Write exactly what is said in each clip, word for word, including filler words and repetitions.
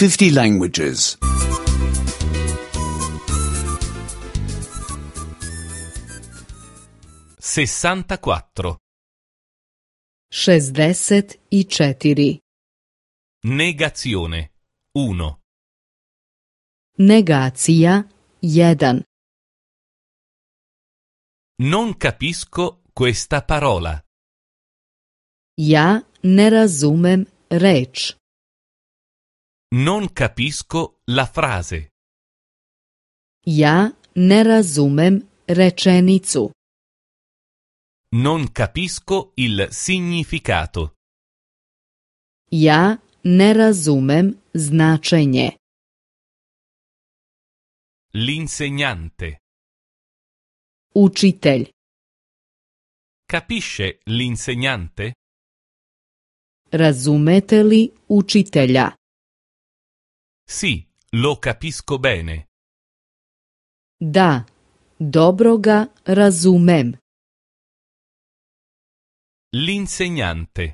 fifty languages. sessantaquattro. šezdeset četiri. Negazione. uno. Negacija jedan. Non capisco questa parola. Ja ne razumem reč. Non capisco la frase. Ja ne razumem rečenicu. Non capisco il significato. Ja ne razumem značenje. L'insegnante. Učitelj. Capisce l'insegnante? Razumete li učitelja? Sì, lo capisco bene. Da, dobro ga razumem. L'insegnante.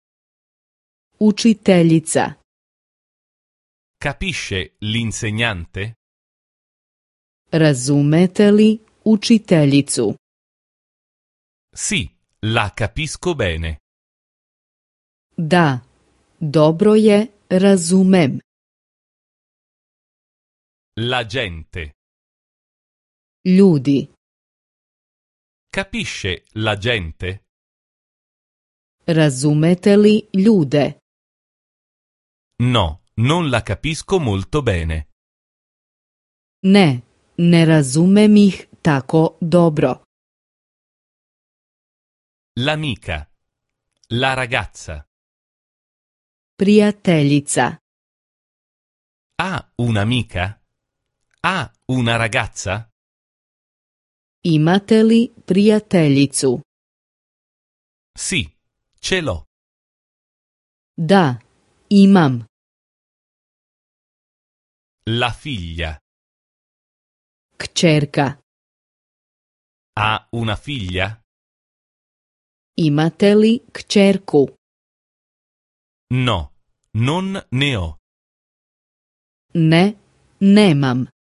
Učiteljica. Capisce l'insegnante? Razumete li učiteljicu? Sì, la capisco bene. Da, dobro je razumem. La gente. Ljudi. Capisce la gente? Razumete li ljude? No, non la capisco molto bene. Ne, ne razumem ih tako dobro. L'amica. La ragazza. Prijateljica. Ha un'amica? Ha una ragazza? Imate li prijateljicu? Sì, ce l'ho. Da, imam. La figlia. Kćerka. Ha una figlia? Imate li kćerku? No, non ne ho. Ne, nemam.